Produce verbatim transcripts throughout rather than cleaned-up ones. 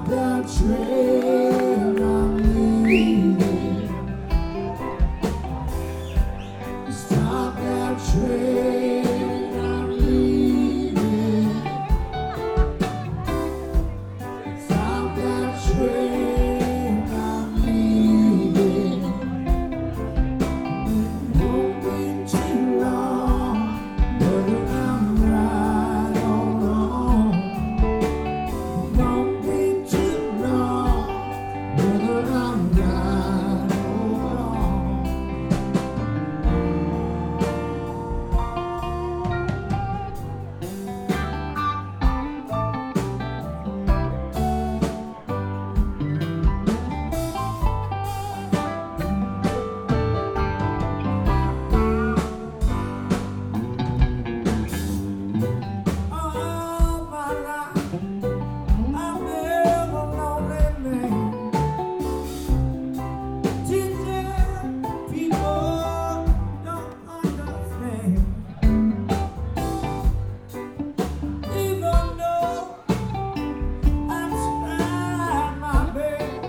that train I'm leaving. Stop that train I'm leaving. Stop that train I'm leaving. It won't be too long, whether I'm right or wrong. It won't be too long, whether I'm right or wrong. All my life, I've been a lonely man. Teaching people don't understand. Even though I tried my best,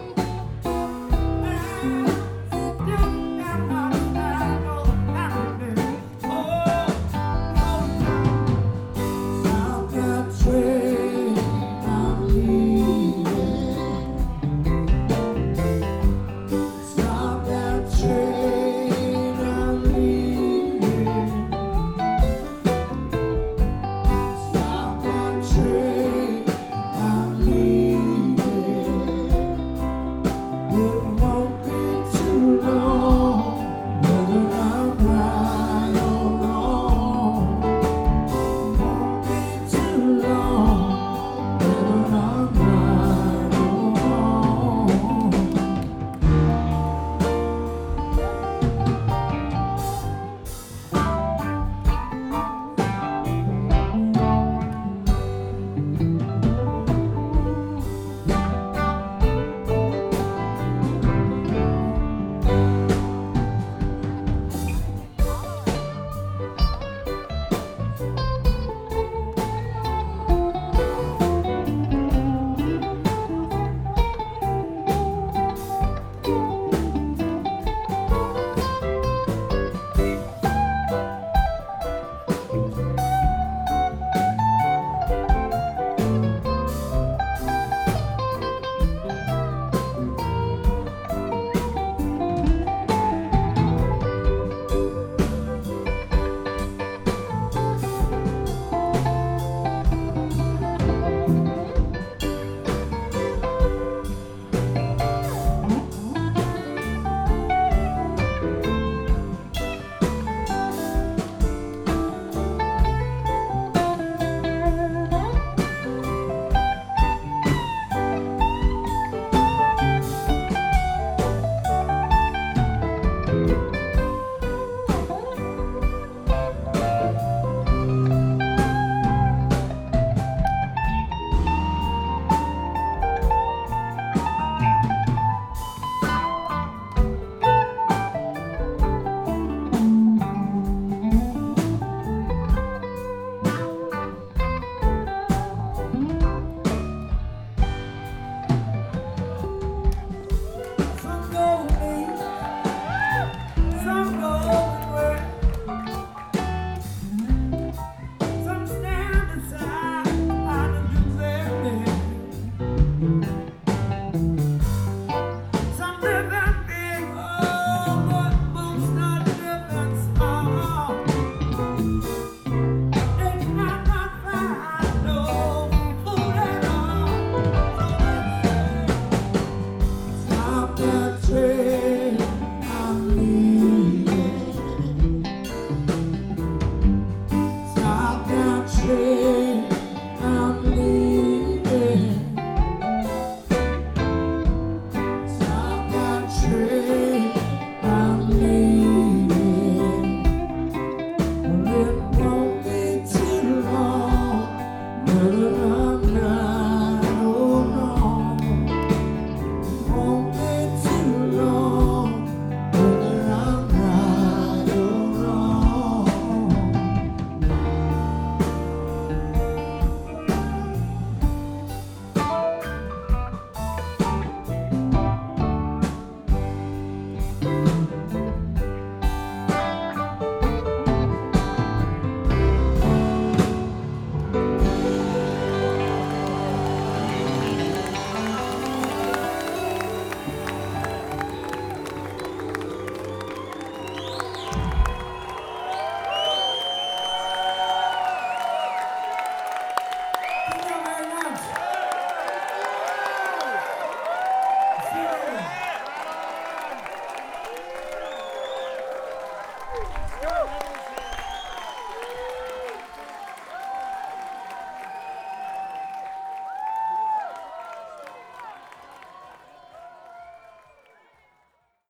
and still cannot find no happiness. Oh, oh, stop that train I'm leaving. Stop that train I'm leaving. Stop that train I'm leaving. It won't be too long, whether I'm right or wrong. Won't be too long, whether I'm right or wrong. Some go east, some go west. Some stand aside, trying to do their best.